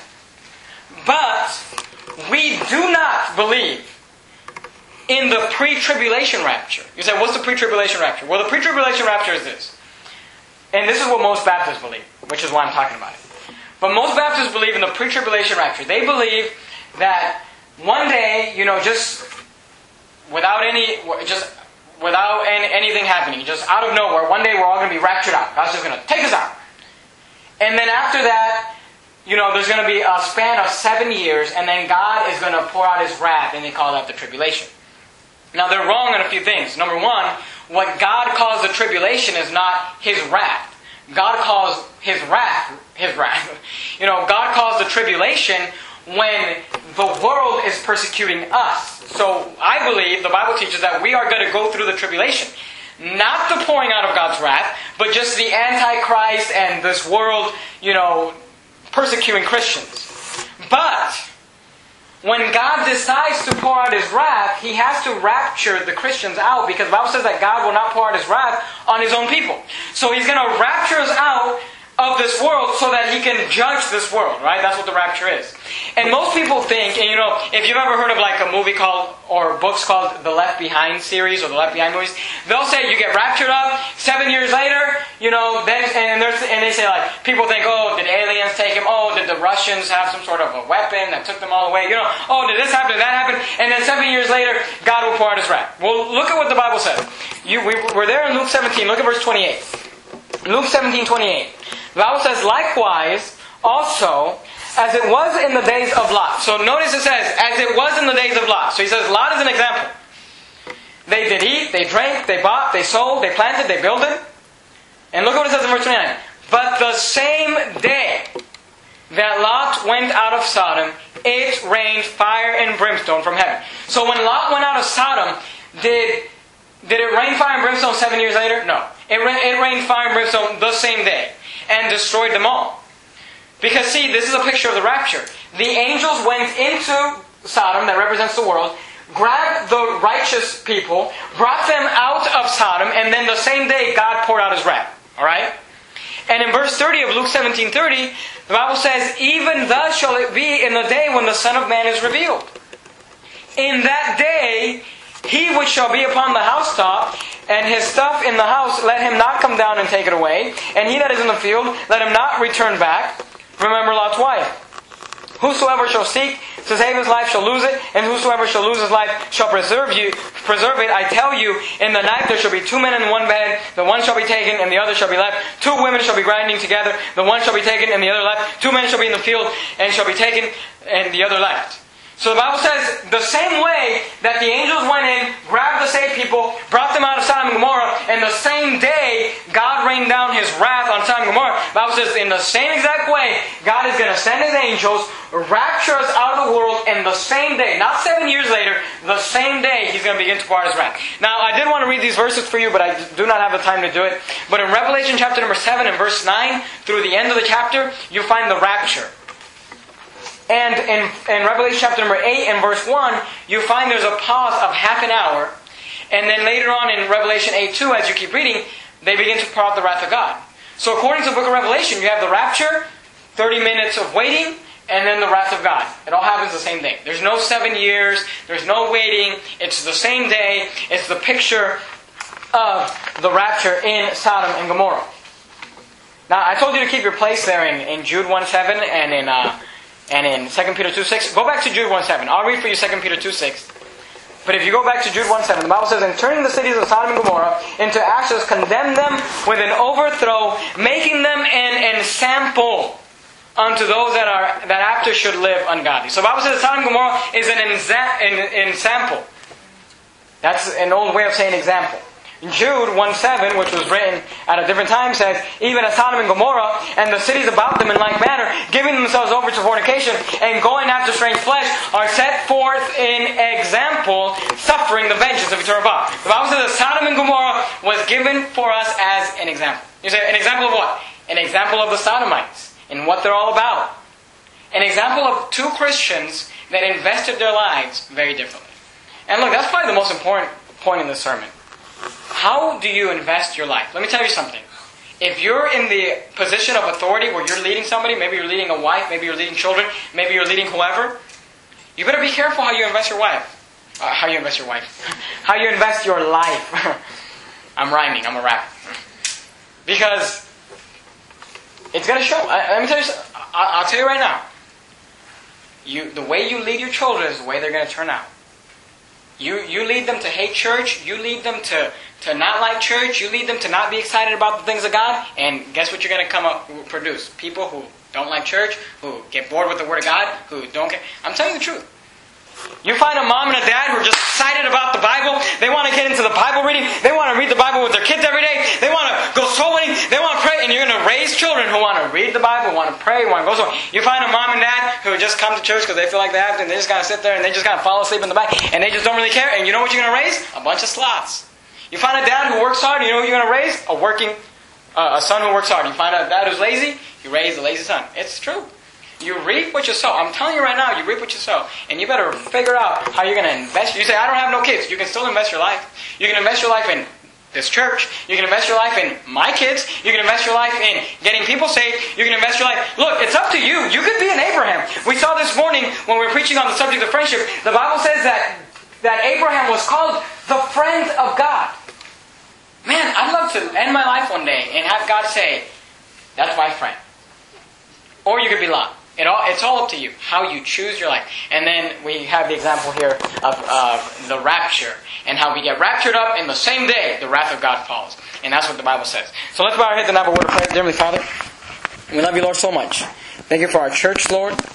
But we do not believe in the pre-tribulation rapture. You say, what's the pre-tribulation rapture? Well, the pre-tribulation rapture is this. And this is what most Baptists believe, which is why I'm talking about it. But most Baptists believe in the pre-tribulation rapture. They believe that one day, you know, just without any, just without any, anything happening, just out of nowhere, one day we're all going to be raptured out. God's just going to take us out. And then after that, you know, there's going to be a span of seven years, and then God is going to pour out His wrath, and they call that the tribulation. Now, they're wrong on a few things. Number one, what God calls the tribulation is not His wrath. God calls His wrath, His wrath. You know, God calls the tribulation when the world is persecuting us. So, I believe, the Bible teaches that we are going to go through the tribulation. Not the pouring out of God's wrath, but just the Antichrist and this world, you know, persecuting Christians. But when God decides to pour out His wrath, He has to rapture the Christians out, because the Bible says that God will not pour out His wrath on His own people. So He's going to rapture us out of this world so that He can judge this world, right? That's what the rapture is. And most people think, and you know, if you've ever heard of like a movie called, or books called the Left Behind series or the Left Behind movies, they'll say you get raptured up, seven years later, you know, then and there's and they say like people think, oh, did aliens take him? Oh, did the Russians have some sort of a weapon that took them all away? You know, oh, did this happen? Did that happen? And then seven years later, God will pour out His wrath. Well, look at what the Bible says. You, we, we're there in Luke seventeen. Look at verse twenty-eight. Luke seventeen twenty-eight. The Bible says, likewise, also, as it was in the days of Lot. So notice it says, as it was in the days of Lot. So he says, Lot is an example. They did eat, they drank, they bought, they sold, they planted, they builded. And look at what it says in verse twenty-nine. But the same day that Lot went out of Sodom, it rained fire and brimstone from heaven. So when Lot went out of Sodom, did, did it rain fire and brimstone seven years later? No. It, ra- it rained fire and brimstone the same day and destroyed them all. Because see, this is a picture of the rapture. The angels went into Sodom, that represents the world, grabbed the righteous people, brought them out of Sodom, and then the same day God poured out His wrath. Alright? And in verse thirty of Luke seventeen thirty, the Bible says, even thus shall it be in the day when the Son of Man is revealed. In that day, he which shall be upon the housetop, and his stuff in the house, let him not come down and take it away. And he that is in the field, let him not return back. Remember Lot's wife. Whosoever shall seek to save his life shall lose it, and whosoever shall lose his life shall preserve you, preserve it. I tell you, in the night there shall be two men in one bed, the one shall be taken and the other shall be left. Two women shall be grinding together, the one shall be taken and the other left. Two men shall be in the field and shall be taken and the other left. So the Bible says, the same way that the angels went in, grabbed the saved people, brought them out of Sodom and Gomorrah, and the same day God rained down His wrath on Sodom and Gomorrah. The Bible says, in the same exact way, God is going to send His angels, rapture us out of the world, and the same day, not seven years later, the same day He's going to begin to pour out His wrath. Now, I did want to read these verses for you, but I do not have the time to do it. But in Revelation chapter number seven and verse nine, through the end of the chapter, you find the rapture. And in, in Revelation chapter number eight and verse one, you find there's a pause of half an hour. And then later on in Revelation eight two, as you keep reading, they begin to pour out the wrath of God. So according to the book of Revelation, you have the rapture, thirty minutes of waiting, and then the wrath of God. It all happens the same day. There's no seven years, there's no waiting, it's the same day. It's the picture of the rapture in Sodom and Gomorrah. Now, I told you to keep your place there in, in Jude one seven and in... Uh, And in Second Peter two six, go back to Jude one seven. I'll read for you Second Peter two six. But if you go back to Jude one seven, the Bible says, and turning the cities of Sodom and Gomorrah into ashes, condemn them with an overthrow, making them an ensample unto those that are that after should live ungodly. So the Bible says Sodom and Gomorrah is an, enza- an ensample. That's an old way of saying example. Jude one seven, which was written at a different time, says, even as Sodom and Gomorrah and the cities about them in like manner, giving themselves over to fornication and going after strange flesh, are set forth in example, suffering the vengeance of eternal God. The Bible says that Sodom and Gomorrah was given for us as an example. You say, an example of what? An example of the Sodomites and what they're all about. An example of two Christians that invested their lives very differently. And look, that's probably the most important point in this sermon. How do you invest your life? Let me tell you something. If you're in the position of authority where you're leading somebody, maybe you're leading a wife, maybe you're leading children, maybe you're leading whoever, you better be careful how you invest your wife. Uh, how you invest your wife. How you invest your life. I'm rhyming, I'm a rapper. Because it's going to show. I, let me tell you something. I, I'll tell you right now. You, the way you lead your children is the way they're going to turn out. You you lead them to hate church. You lead them to, to not like church. You lead them to not be excited about the things of God. And guess what you're going to come up produce? People who don't like church, who get bored with the Word of God, who don't care. I'm telling you the truth. You find a mom and a dad who are just excited about the Bible. They want to get into the Bible reading. They want to read the Bible with their kids every day. They want to go soul winning. They want to pray. And you're going to raise children who want to read the Bible, want to pray, want to go soul. You find a mom and dad who just come to church because they feel like they have to, and they just kind of sit there and they just kind of fall asleep in the back. And they just don't really care. And you know what you're going to raise? A bunch of sloths. You find a dad who works hard. You know what you're going to raise? A working, uh, a son who works hard. You find a dad who's lazy. You raise a lazy son. It's true. You reap what you sow. I'm telling you right now, you reap what you sow. And you better figure out how you're going to invest. You say, I don't have no kids. You can still invest your life. You can invest your life in this church. You can invest your life in my kids. You can invest your life in getting people saved. You can invest your life. Look, it's up to you. You could be an Abraham. We saw this morning when we were preaching on the subject of friendship. The Bible says that, that Abraham was called the friend of God. Man, I'd love to end my life one day and have God say, that's my friend. Or you could be Lot. It all, it's all up to you, how you choose your life. And then we have the example here of uh, the rapture, and how we get raptured up in the same day the wrath of God falls. And that's what the Bible says. So let's bow our heads and have a word of prayer. Dear Heavenly Father, we love you, Lord, so much. Thank you for our church, Lord.